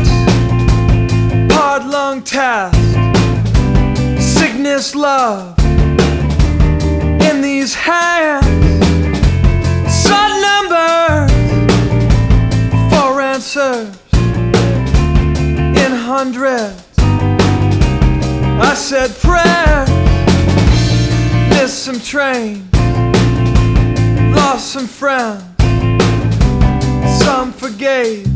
months, hard lung task, sickness, love in these hands, sudden numbers for answers in hundreds. I said prayers, missed some trains, lost some friends, some forgave.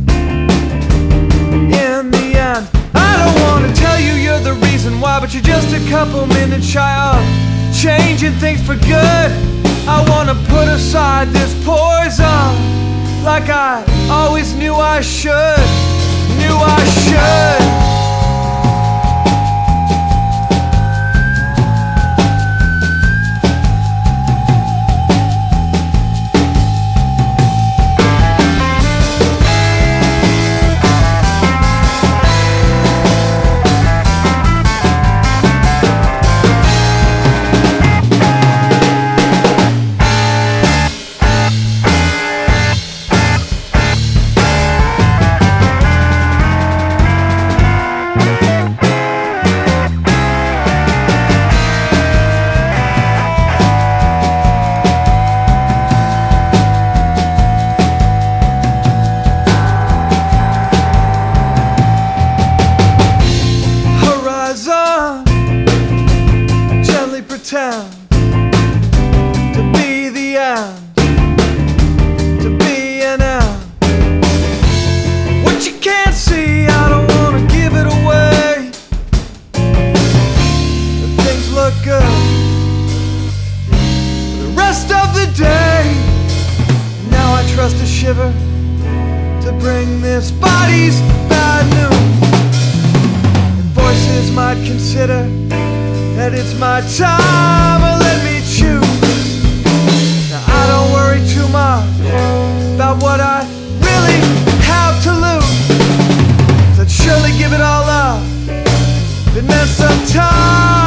In the end, I don't want to tell you you're the reason why, but you're just a couple minutes shy of changing things for good. I want to put aside this poison like I always knew I should, knew I should. Pretend to be the end, to be an end. What you can't see, I don't wanna give it away. But things look good for the rest of the day. Now I trust a shiver to bring this body's bad news. And voices might consider that it's my time, or let me choose. Now I don't worry too much about what I really have to lose, 'cause I'd surely give it all up if it meant some time.